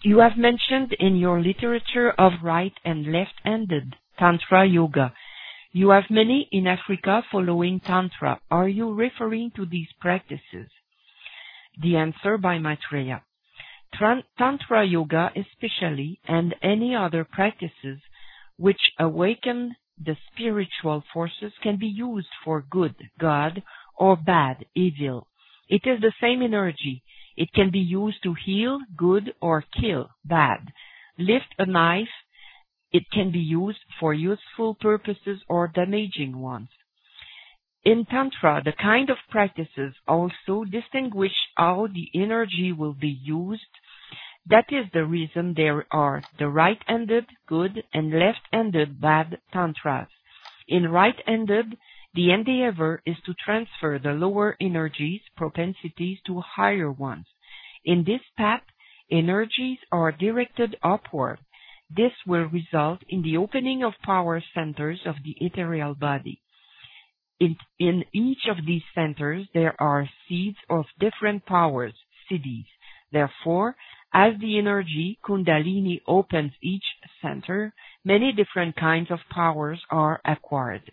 You have mentioned in your literature of right and left-handed Tantra Yoga. You have many in Africa following Tantra. Are you referring to these practices? The answer by Maitreya. Tantra Yoga especially, and any other practices which awaken the spiritual forces, can be used for good, God, or bad, evil. It is the same energy. It can be used to heal, good, or kill, bad. Lift a knife. It can be used for useful purposes or damaging ones. In Tantra, the kind of practices also distinguish how the energy will be used. That is the reason there are the right-handed good and left-handed bad tantras. In right-handed, the endeavor is to transfer the lower energies, propensities to higher ones. In this path, energies are directed upward. This will result in the opening of power centers of the ethereal body. In each of these centers, there are seeds of different powers, siddhis. Therefore, as the energy Kundalini opens each center, many different kinds of powers are acquired.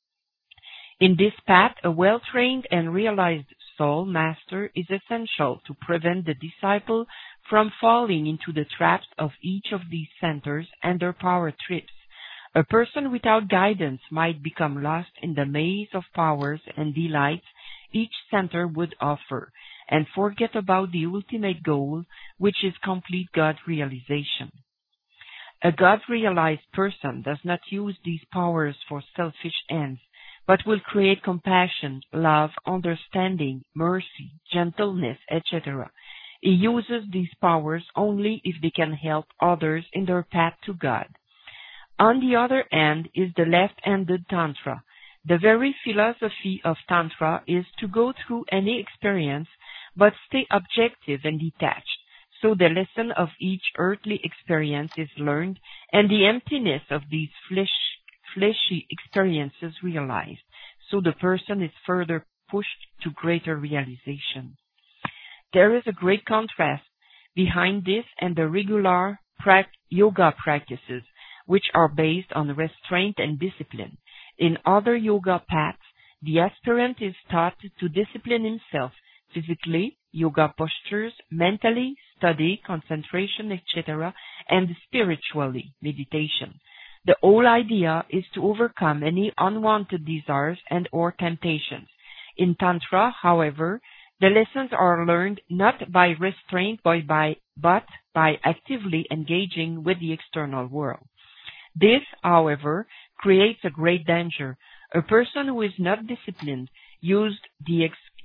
In this path, a well-trained and realized soul master is essential to prevent the disciple from falling into the traps of each of these centers and their power trips. A person without guidance might become lost in the maze of powers and delights each center would offer, and forget about the ultimate goal, which is complete God realization. A God-realized person does not use these powers for selfish ends, but will create compassion, love, understanding, mercy, gentleness, etc. He uses these powers only if they can help others in their path to God. On the other hand is the left-handed Tantra. The very philosophy of Tantra is to go through any experience but stay objective and detached, so the lesson of each earthly experience is learned and the emptiness of these fleshy experiences realized, so the person is further pushed to greater realization. There is a great contrast behind this and the regular yoga practices, which are based on restraint and discipline. In other yoga paths, the aspirant is taught to discipline himself physically, yoga postures, mentally, study, concentration, etc., and spiritually, meditation. The whole idea is to overcome any unwanted desires and or temptations. In Tantra, however, the lessons are learned not by restraint but by actively engaging with the external world. This, however, creates a great danger. A person who is not disciplined uses the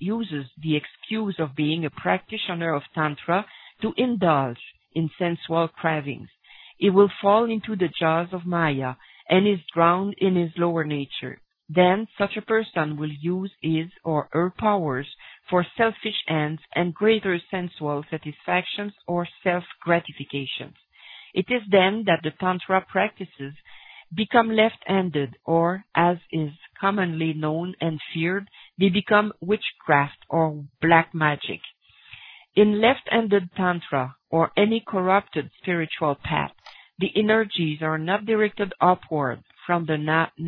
excuse of being a practitioner of Tantra to indulge in sensual cravings. He will fall into the jaws of Maya and is drowned in his lower nature. Then such a person will use his or her powers for selfish ends and greater sensual satisfactions or self-gratifications. It is then that the Tantra practices become left-handed, or, as is commonly known and feared, they become witchcraft or black magic. In left-handed Tantra, or any corrupted spiritual path, the energies are not directed upward from the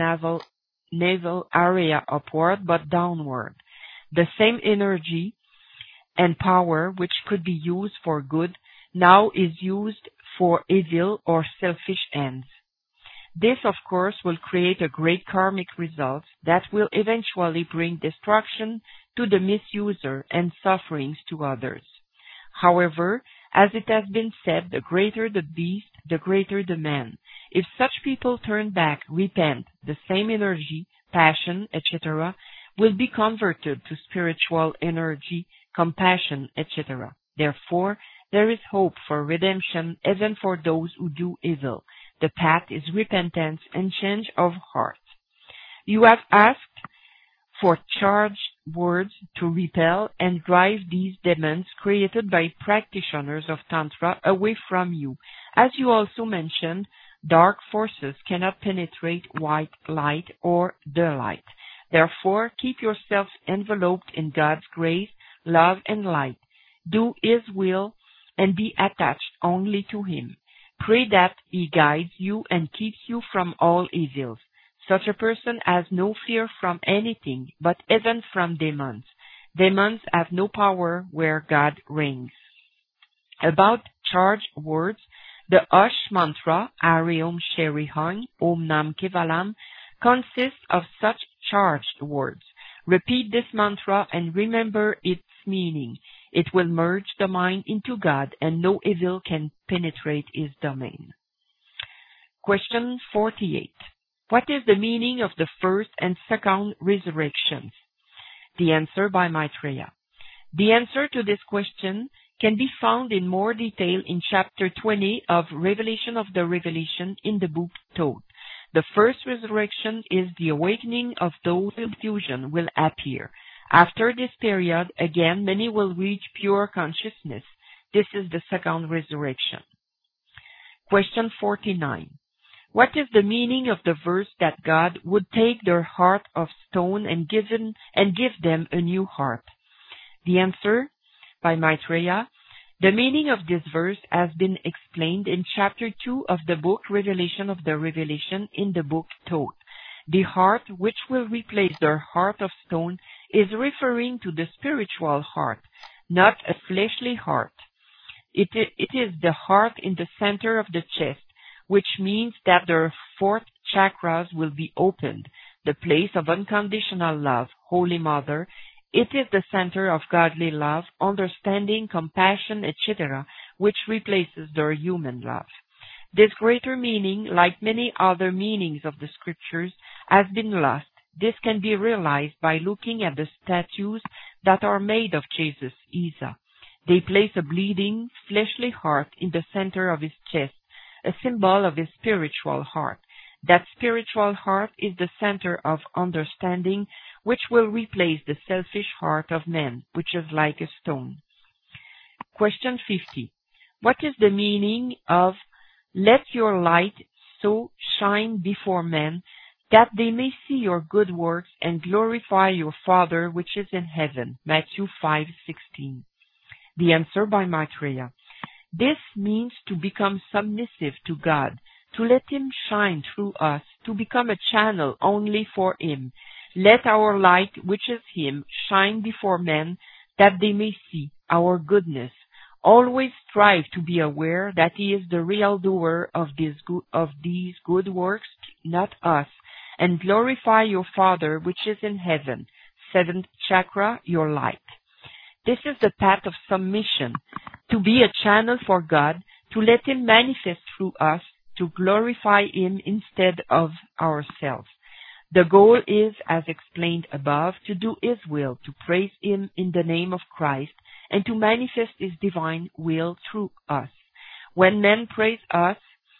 navel area upward, but downward. The same energy and power which could be used for good now is used for evil or selfish ends. This, of course, will create a great karmic result that will eventually bring destruction to the misuser and sufferings to others. However, as it has been said, the greater the beast, the greater the man. If such people turn back, repent, the same energy, passion, etc., will be converted to spiritual energy, compassion, etc. Therefore, there is hope for redemption even for those who do evil. The path is repentance and change of heart. You have asked for charged words to repel and drive these demons created by practitioners of Tantra away from you. As you also mentioned, dark forces cannot penetrate white light or the light. Therefore, keep yourself enveloped in God's grace, love, and light. Do His will and be attached only to Him. Pray that He guides you and keeps you from all evils. Such a person has no fear from anything, but even from demons. Demons have no power where God reigns. About charged words, the Hush mantra, Hari Om Shri Hang, Om Nam Kevalam, consists of such charged words. Repeat this mantra and remember its meaning. It will merge the mind into God, and no evil can penetrate His domain. Question 48. What is the meaning of the first and second resurrections? The answer by Maitreya. The answer to this question can be found in more detail in chapter 20 of Revelation of the Revelation in the book Thoth. The first resurrection is the awakening of those whose confusion will appear. After this period, again, many will reach pure consciousness. This is the second resurrection. Question 49. What is the meaning of the verse that God would take their heart of stone and give them a new heart? The answer by Maitreya. The meaning of this verse has been explained in chapter 2 of the book Revelation of the Revelation in the book Thoth. The heart which will replace their heart of stone is referring to the spiritual heart, not a fleshly heart. It is the heart in the center of the chest, which means that their fourth chakras will be opened, the place of unconditional love, Holy Mother. It is the center of godly love, understanding, compassion, etc., which replaces their human love. This greater meaning, like many other meanings of the scriptures, has been lost. This can be realized by looking at the statues that are made of Jesus, Isa. They place a bleeding, fleshly heart in the center of his chest, a symbol of his spiritual heart. That spiritual heart is the center of understanding, which will replace the selfish heart of man, which is like a stone. Question 50. What is the meaning of "Let your light so shine before men, that they may see your good works and glorify your Father which is in heaven"? Matthew 5:16. The answer by Maitreya. This means to become submissive to God, to let Him shine through us, to become a channel only for Him. Let our light, which is Him, shine before men, that they may see our goodness. Always strive to be aware that He is the real doer of these good works, not us, and glorify your Father which is in heaven. Seventh chakra, your light. This is the path of submission, to be a channel for God, to let Him manifest through us, to glorify Him instead of ourselves. The goal is, as explained above, to do His will, to praise Him in the name of Christ, and to manifest His divine will through us. When men praise us,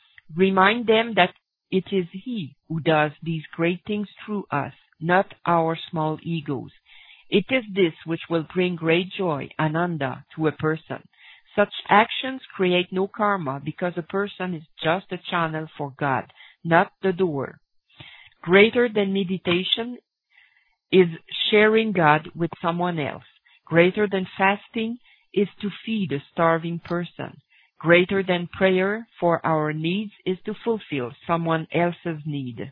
remind them that it is He who does these great things through us, not our small egos. It is this which will bring great joy, ananda, to a person. Such actions create no karma because a person is just a channel for God, not the doer. Greater than meditation is sharing God with someone else. Greater than fasting is to feed a starving person. Greater than prayer for our needs is to fulfill someone else's need.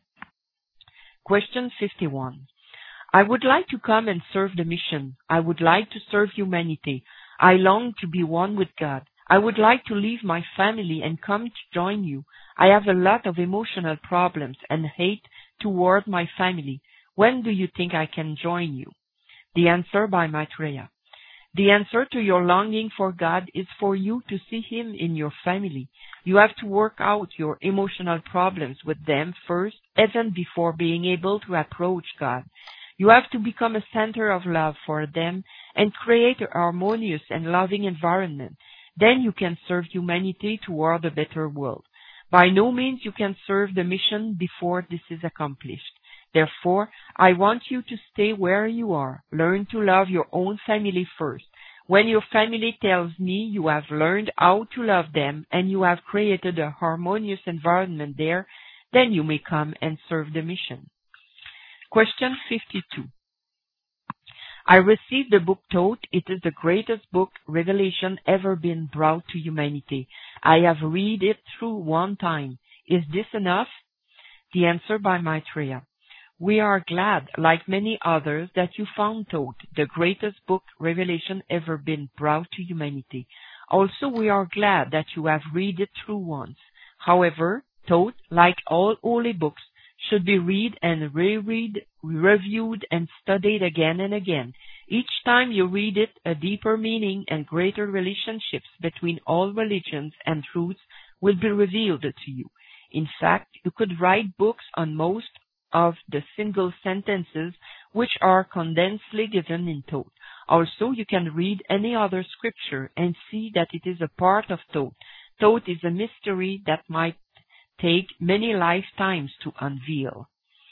Question 51. I would like to come and serve the mission. I would like to serve humanity. I long to be one with God. I would like to leave my family and come to join you. I have a lot of emotional problems and hate toward my family. When do you think I can join you? The answer by Maitreya. The answer to your longing for God is for you to see Him in your family. You have to work out your emotional problems with them first, even before being able to approach God. You have to become a center of love for them and create a harmonious and loving environment. Then you can serve humanity toward a better world. By no means you can serve the mission before this is accomplished. Therefore, I want you to stay where you are. Learn to love your own family first. When your family tells me you have learned how to love them and you have created a harmonious environment there, then you may come and serve the mission. Question 52. I received the book Tot. It is the greatest book revelation ever been brought to humanity. I have read it through one time. Is this enough? The answer by Maitreya. We are glad, like many others, that you found Tot, the greatest book revelation ever been brought to humanity. Also, we are glad that you have read it through once. However, Tot, like all holy books, should be read and reread, reviewed and studied again and again. Each time you read it, a deeper meaning and greater relationships between all religions and truths will be revealed to you. In fact, you could write books on most of the single sentences which are condensedly given in Tot. Also, you can read any other scripture and see that it is a part of Tot. Tot is a mystery that might take many lifetimes to unveil.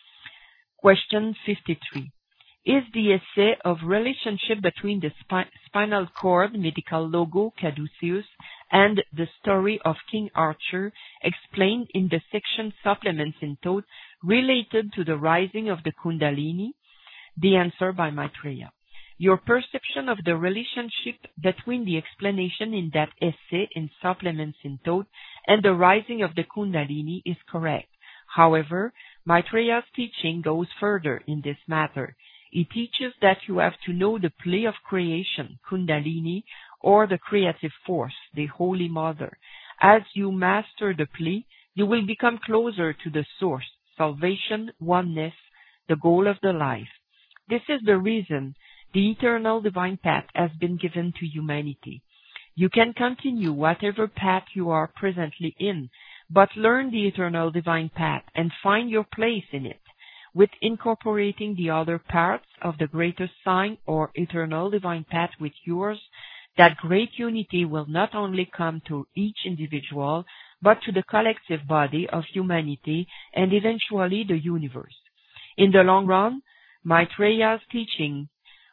Question 53. Is the essay of relationship between the spinal cord, medical logo, caduceus, and the story of King Arthur explained in the section supplements in Tot related to the rising of the Kundalini? The answer by Maitreya. Your perception of the relationship between the explanation in that essay in supplements in Tot and the rising of the Kundalini is correct. However, Maitreya's teaching goes further in this matter. He teaches that you have to know the play of creation, Kundalini, or the creative force, the Holy Mother. As you master the play, you will become closer to the source, salvation, oneness, the goal of the life. This is the reason the eternal divine path has been given to humanity. You can continue whatever path you are presently in, but learn the eternal divine path and find your place in it. With incorporating the other parts of the greater sign or eternal divine path with yours, that great unity will not only come to each individual, but to the collective body of humanity and eventually the universe. In the long run, Maitreya's teachings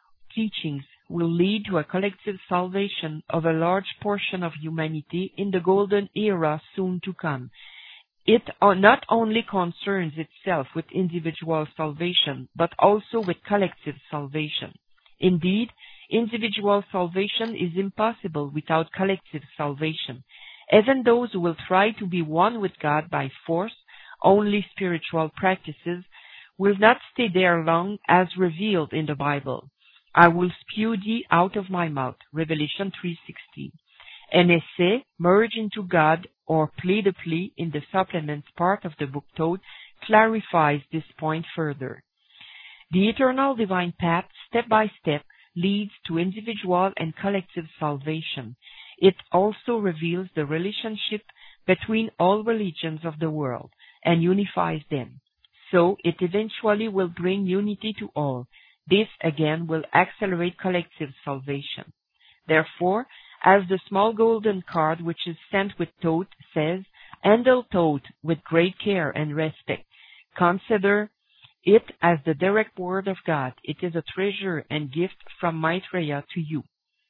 will lead to a collective salvation of a large portion of humanity in the golden era soon to come. It not only concerns itself with individual salvation, but also with collective salvation. Indeed, individual salvation is impossible without collective salvation. Even those who will try to be one with God by force, only spiritual practices, will not stay there long as revealed in the Bible. I will spew thee out of my mouth, Revelation 3:16. An essay, merge into God, or play the play in the supplements part of the book Tot, clarifies this point further. The eternal divine path, step by step, leads to individual and collective salvation. It also reveals the relationship between all religions of the world and unifies them. So it eventually will bring unity to all. This again will accelerate collective salvation. Therefore, as the small golden card which is sent with Tot says, handle Tot with great care and respect. Consider it as the direct word of God. It is a treasure and gift from Maitreya to you.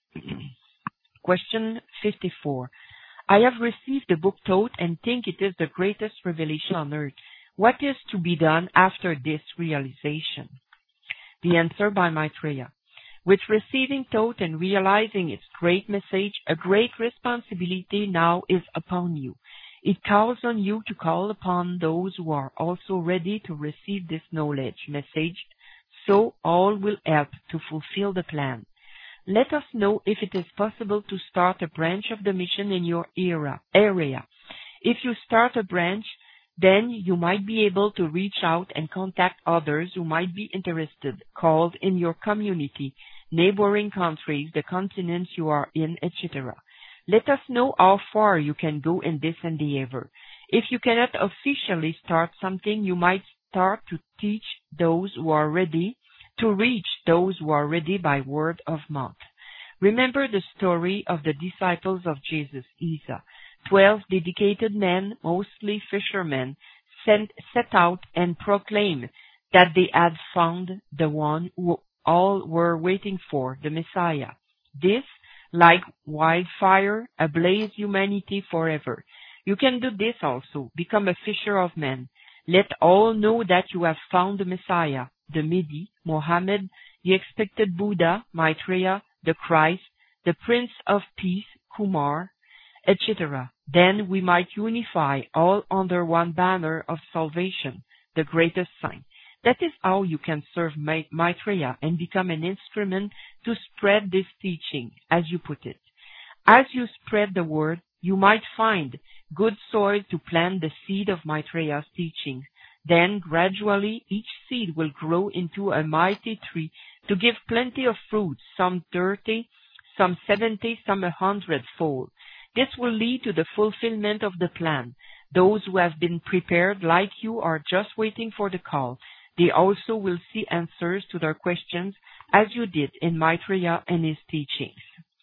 Question 54. I have received the book Tot and think it is the greatest revelation on earth. What is to be done after this realization? The answer by Maitreya. With receiving Tot and realizing its great message, a great responsibility now is upon you. It calls on you to call upon those who are also ready to receive this knowledge message, so all will help to fulfill the plan. Let us know if it is possible to start a branch of the mission in your area. If you start a branch, then you might be able to reach out and contact others who might be interested, called in your community, neighboring countries, the continents you are in, etc. Let us know how far you can go in this endeavor. If you cannot officially start something, you might start to teach those who are ready, to reach those who are ready by word of mouth. Remember the story of the disciples of Jesus, Isa. 12 dedicated men, mostly fishermen, set out and proclaimed that they had found the one who all were waiting for, the Messiah. This, like wildfire, ablaze humanity forever. You can do this also. Become a fisher of men. Let all know that you have found the Messiah, the Mahdi, Muhammad, the expected Buddha, Maitreya, the Christ, the Prince of Peace, Kumar, etc. Then we might unify all under one banner of salvation, the greatest sign. That is how you can serve Maitreya and become an instrument to spread this teaching, as you put it. As you spread the word, you might find good soil to plant the seed of Maitreya's teachings. Then gradually each seed will grow into a mighty tree to give plenty of fruit, some 30, some 70, some 100-fold. This will lead to the fulfillment of the plan. Those who have been prepared like you are just waiting for the call. They also will see answers to their questions as you did in Maitreya and his teachings.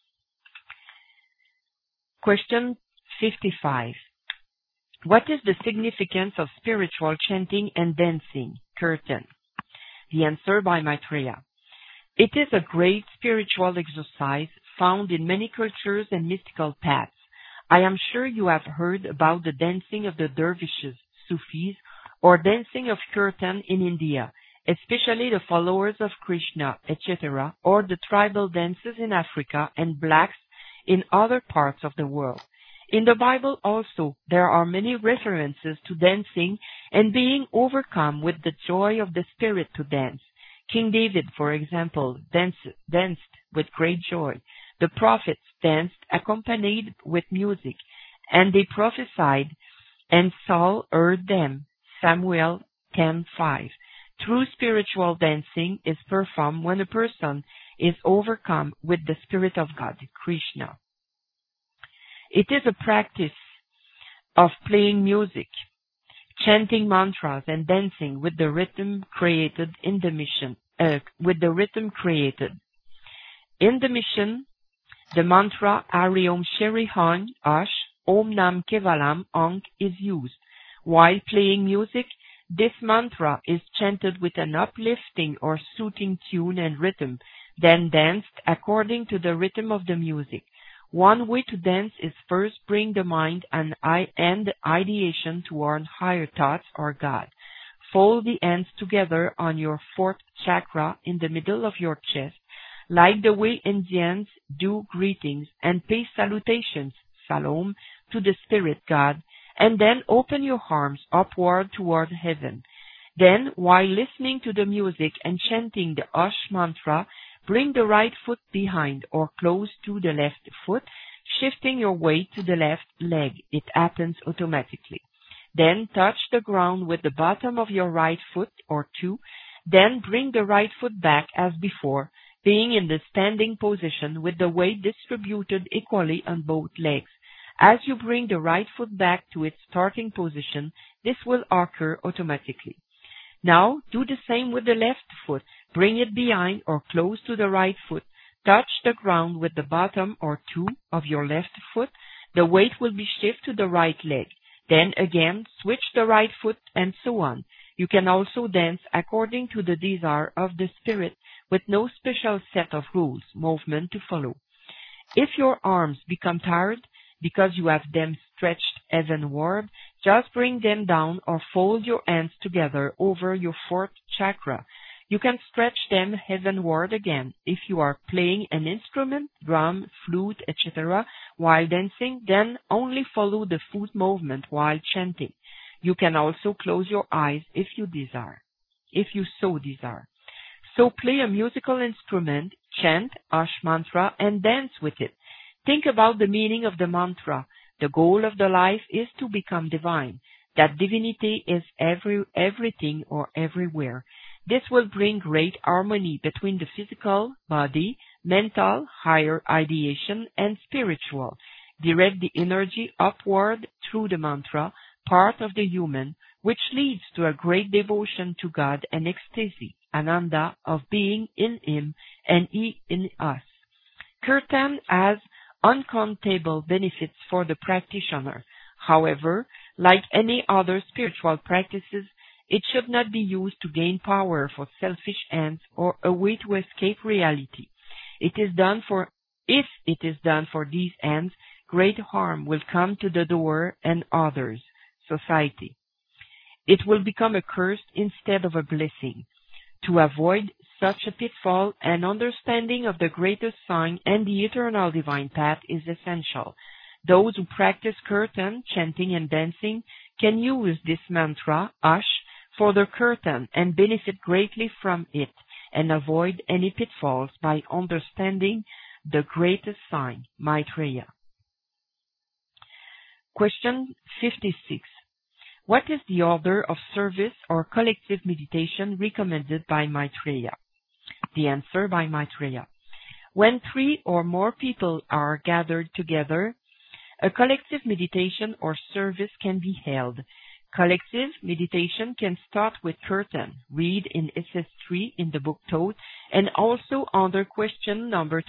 Question 55. What is the significance of spiritual chanting and dancing? Kirtan. The answer by Maitreya. It is a great spiritual exercise found in many cultures and mystical paths. I am sure you have heard about the dancing of the dervishes, Sufis, or dancing of Kirtan in India, especially the followers of Krishna, etc., or the tribal dances in Africa and blacks in other parts of the world. In the Bible also, there are many references to dancing and being overcome with the joy of the spirit to dance. King David, for example, danced with great joy. The prophets danced accompanied with music, and they prophesied, and Saul heard them. Samuel 10:5. True spiritual dancing is performed when a person is overcome with the Spirit of God, Krishna. It is a practice of playing music, chanting mantras, and dancing with the rhythm created in the mission. In the mission, the mantra Hari Om Shri Han Ash Om Nam Kevalam Ankh is used. While playing music, this mantra is chanted with an uplifting or soothing tune and rhythm, then danced according to the rhythm of the music. One way to dance is first bring the mind and ideation toward higher thoughts or God. Fold the hands together on your fourth chakra in the middle of your chest, like the way Indians do greetings, and pay salutations, salam, to the Spirit God, and then open your arms upward toward heaven. Then, while listening to the music and chanting the Ash mantra, bring the right foot behind or close to the left foot, shifting your weight to the left leg. It happens automatically. Then touch the ground with the bottom of your right foot or two. Then bring the right foot back as before, being in the standing position with the weight distributed equally on both legs. As you bring the right foot back to its starting position, this will occur automatically. Now, do the same with the left foot. Bring it behind or close to the right foot. Touch the ground with the bottom or two of your left foot. The weight will be shifted to the right leg. Then again, switch the right foot and so on. You can also dance according to the desire of the spirit with no special set of rules, movement to follow. If your arms become tired because you have them stretched heavenward, just bring them down or fold your hands together over your fourth chakra. You can stretch them heavenward again. If you are playing an instrument, drum, flute, etc., while dancing, then only follow the foot movement while chanting. You can also close your eyes if you so desire. So play a musical instrument, chant Ash mantra, and dance with it. Think about the meaning of the mantra. The goal of the life is to become divine. That divinity is everything or everywhere. This will bring great harmony between the physical, body, mental, higher ideation, and spiritual. Direct the energy upward through the mantra, part of the human, which leads to a great devotion to God and ecstasy, ananda, of being in Him and He in us. Kirtan has uncountable benefits for the practitioner. However, like any other spiritual practices, it should not be used to gain power for selfish ends or a way to escape reality. If it is done for these ends, great harm will come to the doer and others, society. It will become a curse instead of a blessing. To avoid such a pitfall, an understanding of the greatest sign and the eternal divine path is essential. Those who practice kirtan, chanting and dancing can use this mantra, Ash, for the kirtan and benefit greatly from it and avoid any pitfalls by understanding the greatest sign, Maitreya. Question 56. What is the order of service or collective meditation recommended by Maitreya? The answer by Maitreya. When 3 or more people are gathered together, a collective meditation or service can be held. Collective meditation can start with kirtan, read in SS3 in the book taught, and also under question number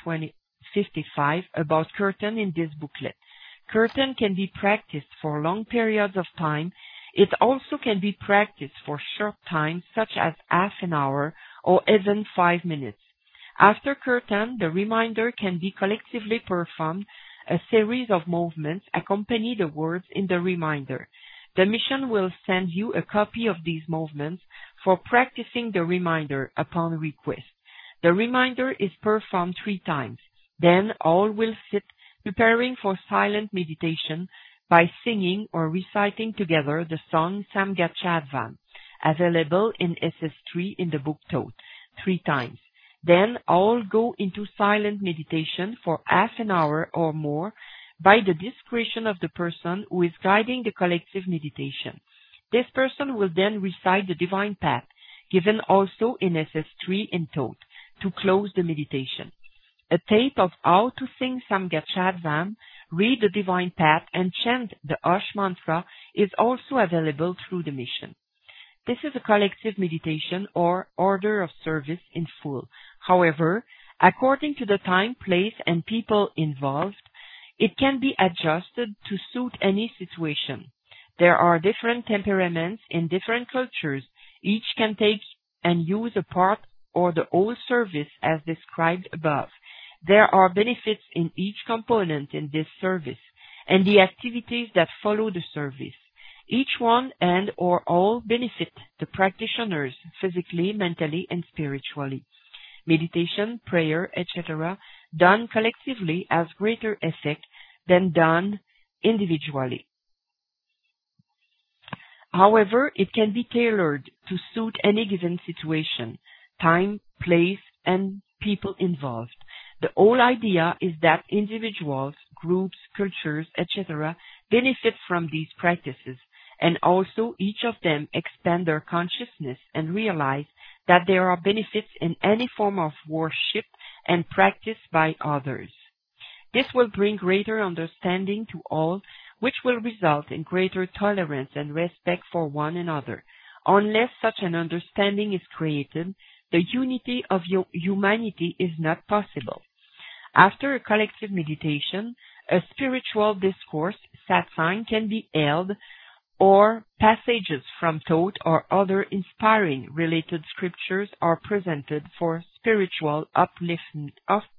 55 about kirtan in this booklet. Kirtan can be practiced for long periods of time. It also can be practiced for short times, such as half an hour or even 5 minutes. After kirtan, the reminder can be collectively performed, a series of movements accompany the words in the reminder. The mission will send you a copy of these movements for practicing the reminder upon request. The reminder is performed 3 times. Then all will sit preparing for silent meditation by singing or reciting together the song Samgachadvam, available in SS3 in the book taught, 3 times. Then all go into silent meditation for half an hour or more by the discretion of the person who is guiding the collective meditation. This person will then recite the divine path, given also in SS3 in taught, to close the meditation. A tape of how to sing Samgachadvam, read the divine path, and chant the Ash mantra is also available through the mission. This is a collective meditation or order of service in full. However, according to the time, place, and people involved, it can be adjusted to suit any situation. There are different temperaments in different cultures. Each can take and use a part or the whole service as described above. There are benefits in each component in this service and the activities that follow the service. Each one and or all benefit the practitioners physically, mentally, and spiritually. Meditation, prayer, etc., done collectively has greater effect than done individually. However, it can be tailored to suit any given situation, time, place, and people involved. The whole idea is that individuals, groups, cultures, etc. benefit from these practices, and also each of them expand their consciousness and realize that there are benefits in any form of worship and practice by others. This will bring greater understanding to all, which will result in greater tolerance and respect for one another. Unless such an understanding is created, the unity of humanity is not possible. After a collective meditation, a spiritual discourse, satsang, can be held, or passages from taught or other inspiring related scriptures are presented for spiritual upliftment.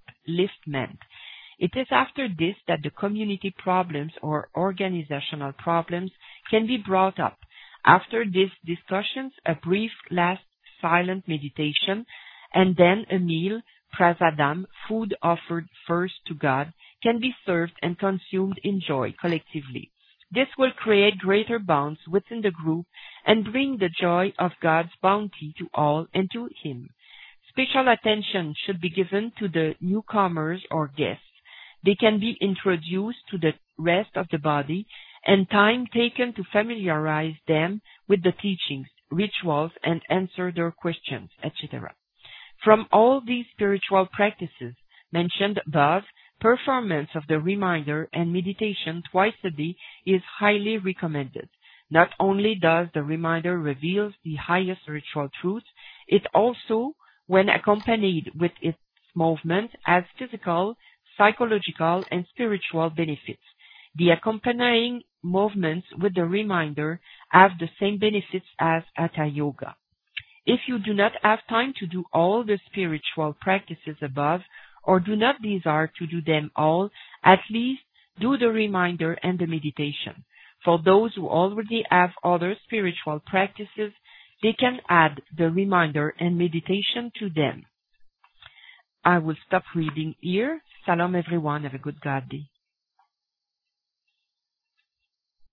It is after this that the community problems or organizational problems can be brought up. After these discussions, a brief last silent meditation, and then a meal, prasadam, food offered first to God, can be served and consumed in joy collectively. This will create greater bonds within the group and bring the joy of God's bounty to all and to Him. Special attention should be given to the newcomers or guests. They can be introduced to the rest of the body and time taken to familiarize them with the teachings, rituals, and answer their questions, etc. From all these spiritual practices mentioned above, performance of the reminder and meditation twice a day is highly recommended. Not only does the reminder reveal the highest spiritual truths, it also, when accompanied with its movement, has physical, psychological, and spiritual benefits. The accompanying movements with the reminder have the same benefits as Hatha Yoga. If you do not have time to do all the spiritual practices above, or do not desire to do them all, at least do the reminder and the meditation. For those who already have other spiritual practices, they can add the reminder and meditation to them. I will stop reading here. Shalom everyone. Have a good God day.